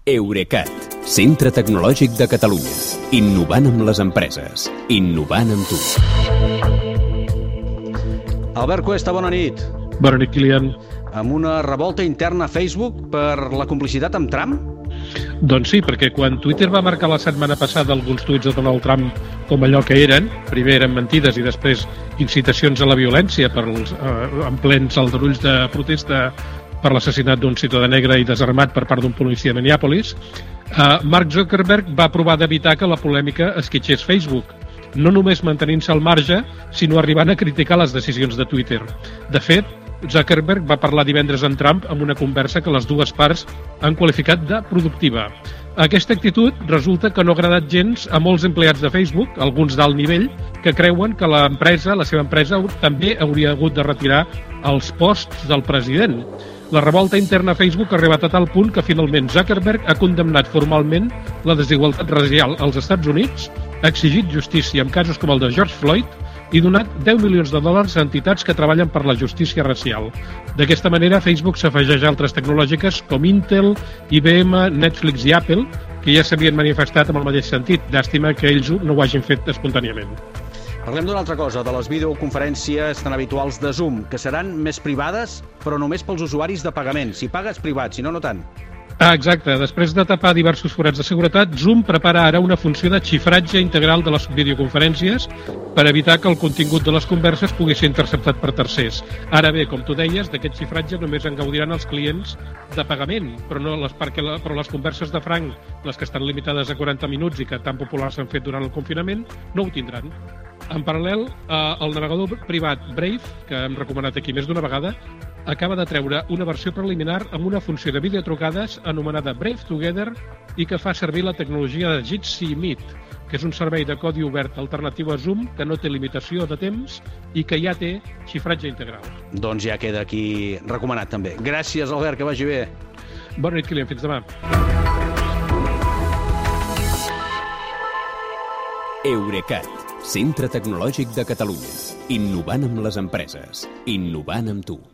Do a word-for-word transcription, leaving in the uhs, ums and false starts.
Eurecat, centre tecnològic de Catalunya. Innovant amb les empreses. Innovant amb tu. Albert Cuesta, bona nit. Bona nit, Kilian. Amb una revolta interna a Facebook per la complicitat amb Trump? Doncs sí, perquè quan Twitter va marcar la setmana passada alguns tuits de Donald Trump com allò que eren, primer eren mentides i després incitacions a la violència per els, eh, en plens aldarulls de protesta per l'assassinat d'un ciutadà negre i desarmat per part d'un policia a Minneapolis, eh, Mark Zuckerberg va provar d'evitar que la polèmica esquitxés Facebook, no només mantenint-se al marge, sinó arribant a criticar les decisions de Twitter. De fet, Zuckerberg va parlar divendres amb Trump en una conversa que les dues parts han qualificat de productiva. Aquesta actitud resulta que no ha agradat gens a molts empleats de Facebook, alguns d'alt nivell, que creuen que l'empresa, la seva empresa, també hauria hagut de retirar els posts del president. La revolta interna a Facebook ha arribat a tal punt que finalment Zuckerberg ha condemnat formalment la desigualtat racial als Estats Units, ha exigit justícia en casos com el de George Floyd i donat deu milions de dòlars a entitats que treballen per la justícia racial. D'aquesta manera, Facebook s'afegeix a altres tecnològiques com Intel, I B M, Netflix i Apple, que ja s'havien manifestat amb el mateix sentit. Llàstima que ells no ho hagin fet espontàniament. Parlem d'una altra cosa, de les videoconferències tan habituals de Zoom, que seran més privades, però només pels usuaris de pagament. Si pagues, privat, si no, no tant. Ah, exacte. Després de tapar diversos forats de seguretat, Zoom prepara ara una funció de xifratge integral de les videoconferències per evitar que el contingut de les converses pugui ser interceptat per tercers. Ara bé, com tu deies, d'aquest xifratge només en gaudiran els clients de pagament, però, no les, perquè la, però les converses de franc, les que estan limitades a quaranta minuts i que tan populars s'han fet durant el confinament, no ho tindran. En paral·lel, eh, el navegador privat Brave, que hem recomanat aquí més d'una vegada, acaba de treure una versió preliminar amb una funció de videotrucades anomenada Brave Together i que fa servir la tecnologia de Jitsi Meet, que és un servei de codi obert alternatiu a Zoom que no té limitació de temps i que ja té xifratge integral. Doncs ja queda aquí recomanat també. Gràcies, Albert, que vagi bé. Bona nit, Kilian. Fins demà. Eurecat, centre tecnològic de Catalunya. Innovant amb les empreses. Innovant amb tu.